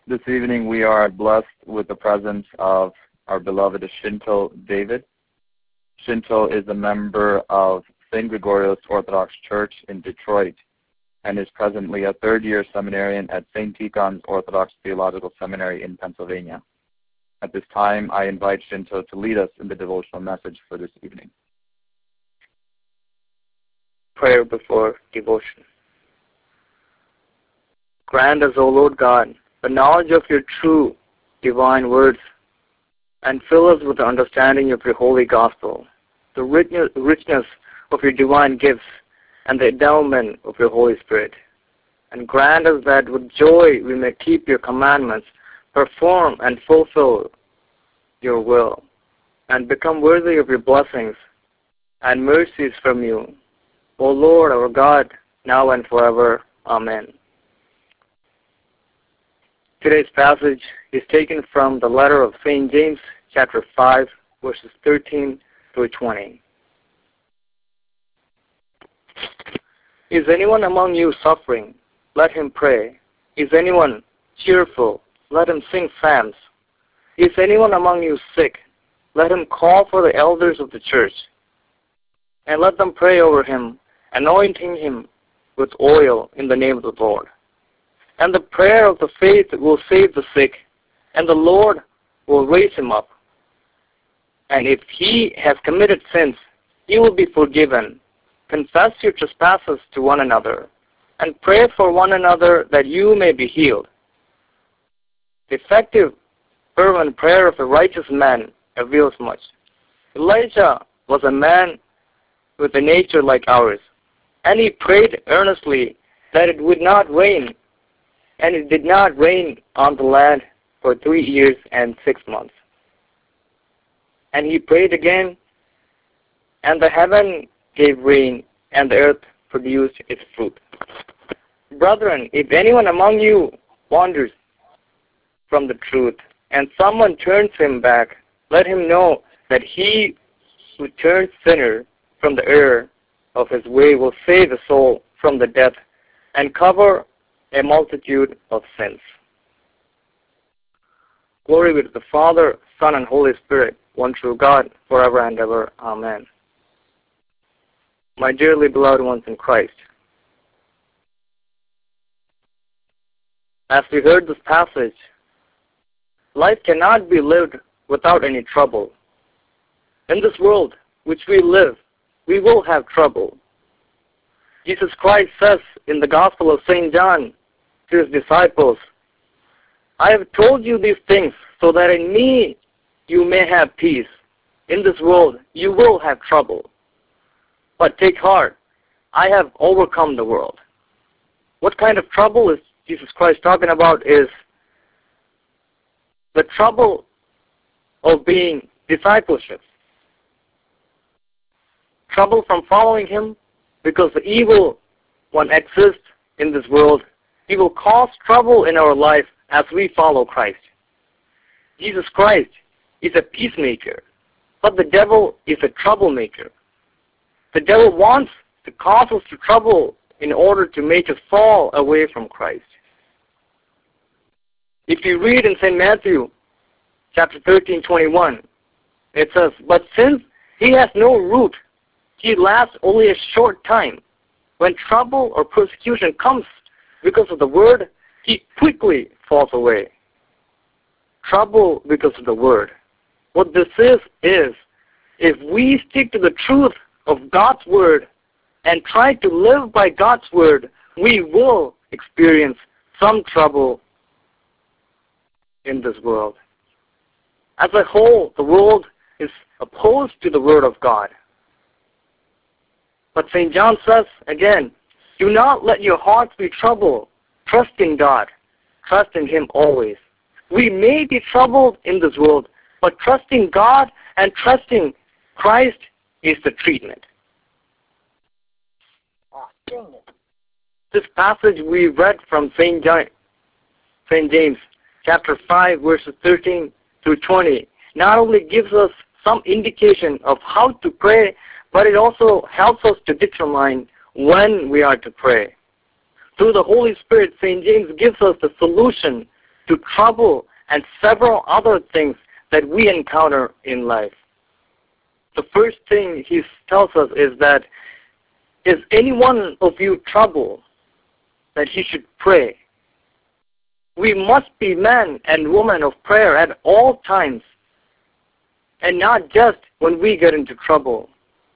This evening we are blessed with the presence of our beloved Shinto David. Shinto is a member of St. Gregorios Orthodox Church in Detroit and is presently a third-year seminarian at St. Tikhon's Orthodox Theological Seminary in Pennsylvania. At this time, I invite Shinto to lead us in the devotional message for this evening. Prayer before devotion. Grant us, O Lord God, the knowledge of your true divine words, and fill us with the understanding of your holy gospel, the richness of your divine gifts, and the endowment of your Holy Spirit. And grant us that with joy we may keep your commandments, perform and fulfill your will, and become worthy of your blessings and mercies from you, O Lord our God, now and forever. Amen. Today's passage is taken from the letter of St. James, chapter 5, verses 13 through 20. Is anyone among you suffering? Let him pray. Is anyone cheerful? Let him sing psalms. Is anyone among you sick? Let him call for the elders of the church, and let them pray over him, anointing him with oil in the name of the Lord. And the prayer of the faith will save the sick, and the Lord will raise him up. And if he has committed sins, he will be forgiven. Confess your trespasses to one another, and pray for one another that you may be healed. The effective, fervent prayer of a righteous man avails much. Elijah was a man with a nature like ours, and he prayed earnestly that it would not rain. And it did not rain on the land for 3 years and 6 months. And he prayed again, and the heaven gave rain, and the earth produced its fruit. Brethren, if anyone among you wanders from the truth, and someone turns him back, let him know that he who turns sinner from the error of his way will save the soul from the death and cover a multitude of sins. Glory be to the Father, Son, and Holy Spirit, one true God, forever and ever. Amen. My dearly beloved ones in Christ, as we heard this passage, life cannot be lived without any trouble. In this world which we live, we will have trouble. Jesus Christ says in the Gospel of St. John to his disciples, I have told you these things so that in me you may have peace. In this world you will have trouble. But take heart, I have overcome the world. What kind of trouble is Jesus Christ talking about? Is the trouble of being discipleship. Trouble from following him, because the evil one exists in this world. He will cause trouble in our life as we follow Christ. Jesus Christ is a peacemaker, but the devil is a troublemaker. The devil wants to cause us to trouble in order to make us fall away from Christ. If you read in St. Matthew, chapter 13:21, it says, but since he has no root, he lasts only a short time. When trouble or persecution comes because of the word, he quickly falls away. Trouble because of the word. What this is if we stick to the truth of God's word and try to live by God's word, we will experience some trouble in this world. As a whole, the world is opposed to the word of God. But St. John says again, do not let your hearts be troubled. Trust in God. Trust in him always. We may be troubled in this world, but trusting God and trusting Christ is the treatment. This passage we read from St. James, chapter 5, verses 13 through 20, not only gives us some indication of how to pray, but it also helps us to determine when we are to pray. Through the Holy Spirit, St. James gives us the solution to trouble, and several other things that we encounter in life. The first thing he tells us is that, is any one of you troubled, that he should pray. We must be men and women of prayer at all times, and not just when we get into trouble.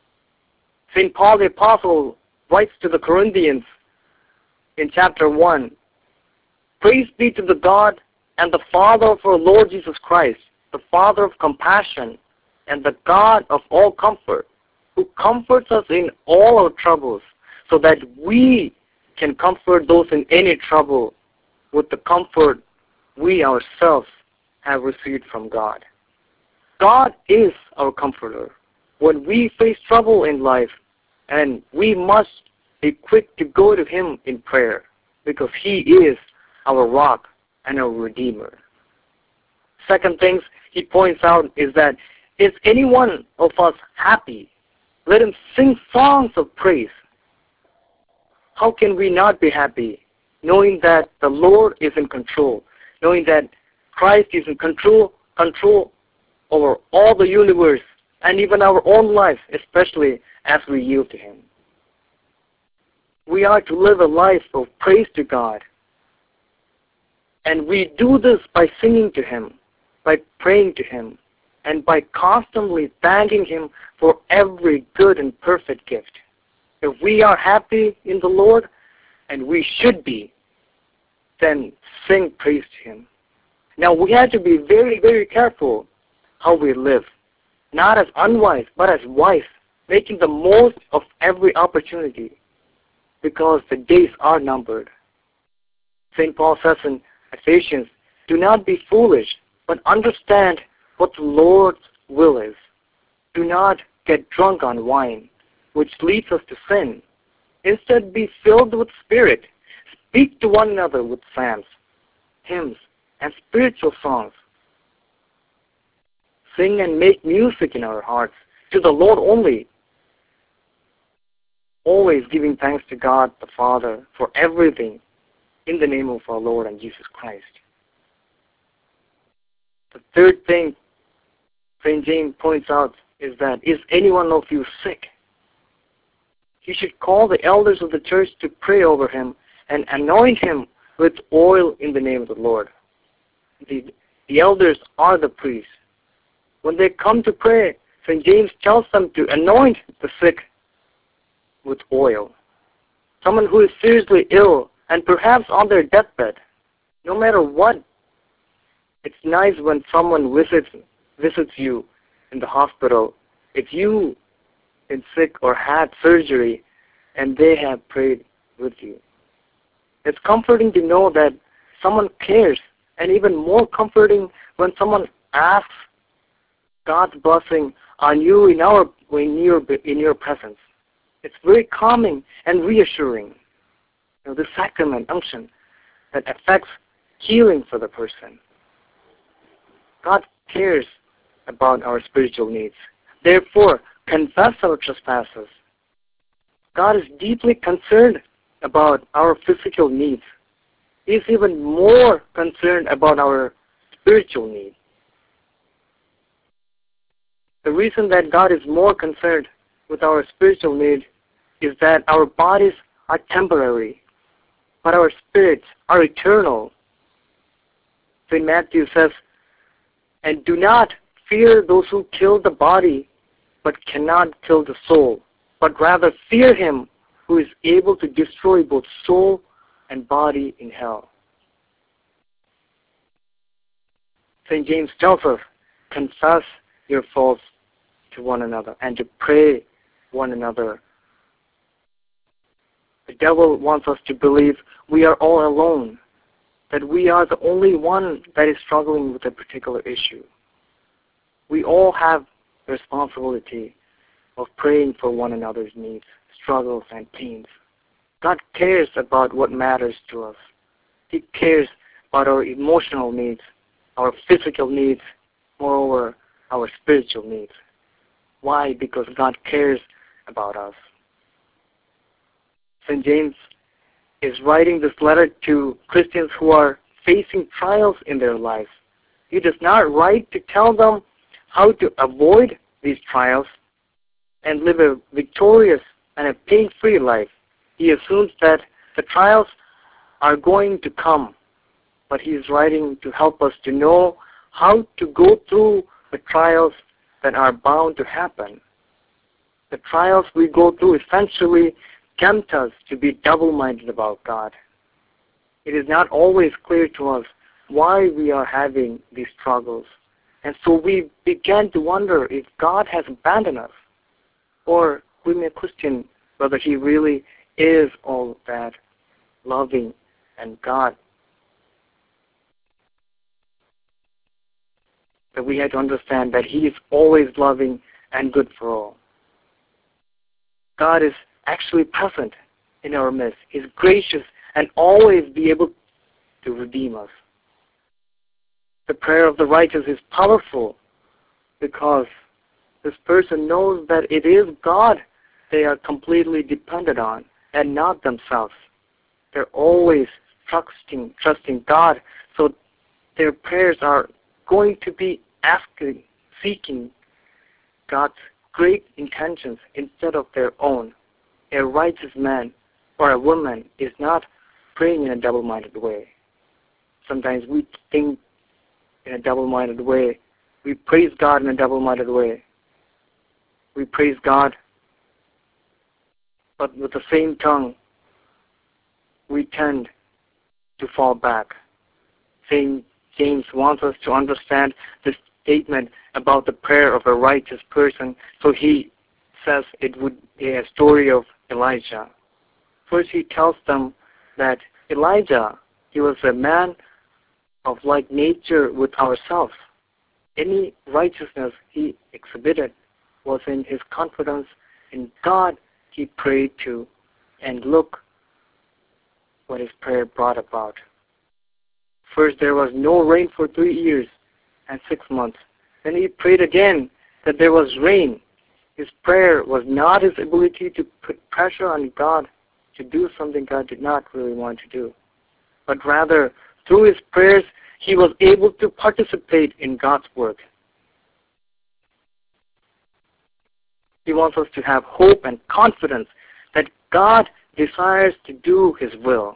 St. Paul the Apostle writes to the Corinthians in chapter 1, "Praise be to the God and the Father of our Lord Jesus Christ, the Father of compassion and the God of all comfort, who comforts us in all our troubles, so that we can comfort those in any trouble with the comfort we ourselves have received from God." God is our comforter when we face trouble in life, and we must be quick to go to Him in prayer, because He is our rock and our Redeemer. Second thing he points out is that, is any one of us happy? Let him sing songs of praise. How can we not be happy, knowing that the Lord is in control, knowing that Christ is in control over all the universe, and even our own life, especially as we yield to Him? We are to live a life of praise to God. And we do this by singing to Him, by praying to Him, and by constantly thanking Him for every good and perfect gift. If we are happy in the Lord, and we should be, then sing praise to Him. Now we have to be very, very careful how we live, not as unwise, but as wise, making the most of every opportunity, because the days are numbered. St. Paul says in Ephesians, "Do not be foolish, but understand what the Lord's will is. Do not get drunk on wine, which leads us to sin. Instead, be filled with Spirit. Speak to one another with psalms, hymns, and spiritual songs. Sing and make music in our hearts to the Lord only, always giving thanks to God the Father for everything in the name of our Lord and Jesus Christ." The third thing St. James points out is that, is any one of you sick? You should call the elders of the church to pray over him and anoint him with oil in the name of the Lord. The elders are the priests. When they come to pray, St. James tells them to anoint the sick with oil. Someone who is seriously ill and perhaps on their deathbed, no matter what, it's nice when someone visits you in the hospital. If you been sick or had surgery and they have prayed with you, it's comforting to know that someone cares, and even more comforting when someone asks God's blessing on you in your presence. It's very calming and reassuring. The sacrament, unction, that affects healing for the person. God cares about our spiritual needs. Therefore, confess our trespasses. God is deeply concerned about our physical needs. He is even more concerned about our spiritual needs. The reason that God is more concerned with our spiritual needs is that our bodies are temporary, but our spirits are eternal. St. Matthew says, "And do not fear those who kill the body, but cannot kill the soul, but rather fear him who is able to destroy both soul and body in hell." St. James tells us, confess your faults to one another and to pray one another. The devil wants us to believe we are all alone, that we are the only one that is struggling with a particular issue. We all have the responsibility of praying for one another's needs, struggles, and pains. God cares about what matters to us. He cares about our emotional needs, our physical needs, moreover, our spiritual needs. Why? Because God cares about us. St. James is writing this letter to Christians who are facing trials in their lives. He does not write to tell them how to avoid these trials and live a victorious and a pain-free life. He assumes that the trials are going to come, but he is writing to help us to know how to go through the trials that are bound to happen. The trials we go through essentially tempt us to be double-minded about God. It is not always clear to us why we are having these struggles. And so we begin to wonder if God has abandoned us, or we may question whether He really is all that loving and God. But we have to understand that He is always loving and good for all. God is actually present in our midst. He's gracious and always be able to redeem us. The prayer of the righteous is powerful because this person knows that it is God they are completely dependent on and not themselves. They're always trusting God, so their prayers are going to be asking, seeking God's great intentions instead of their own. A righteous man or a woman is not praying in a double-minded way. Sometimes we think in a double-minded way. We praise God in a double-minded way. We praise God, but with the same tongue, we tend to fall back. St. James wants us to understand this statement about the prayer of a righteous person, so he says it would be a story of Elijah. First, he tells them that Elijah, he was a man of like nature with ourselves. Any righteousness he exhibited was in his confidence in God he prayed to, and look what his prayer brought about. First, there was no rain for 3 years and 6 months. Then he prayed again that there was rain. His prayer was not his ability to put pressure on God to do something God did not really want to do, but rather, through his prayers, he was able to participate in God's work. He wants us to have hope and confidence that God desires to do His will.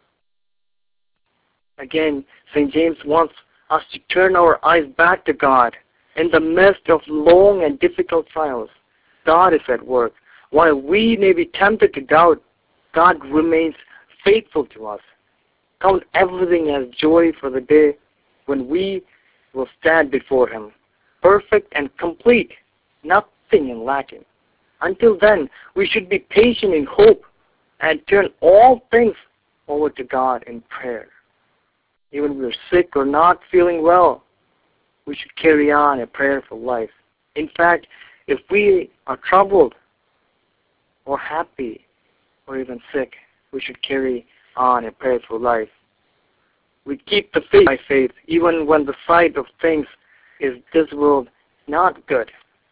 Again, St. James wants us to turn our eyes back to God. In the midst of long and difficult trials, God is at work. While we may be tempted to doubt, God remains faithful to us. Count everything as joy for the day when we will stand before Him, perfect and complete, nothing in lacking. Until then, we should be patient in hope and turn all things over to God in prayer. Even if we're sick or not feeling well, we should carry on a prayerful life. In fact, if we are troubled or happy or even sick, we should carry on a prayerful life. We keep the faith by faith, even when the sight of things is this world not good.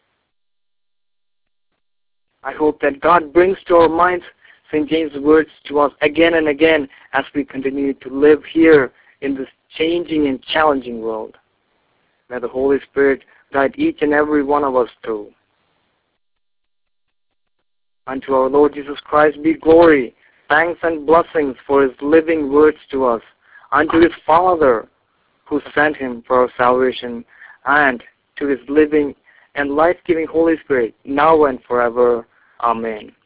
I hope that God brings to our minds St. James' words to us again and again as we continue to live here in this changing and challenging world. May the Holy Spirit guide each and every one of us through. Unto our Lord Jesus Christ be glory, thanks and blessings for His living words to us, unto His Father who sent Him for our salvation, and to His living and life-giving Holy Spirit, now and forever. Amen.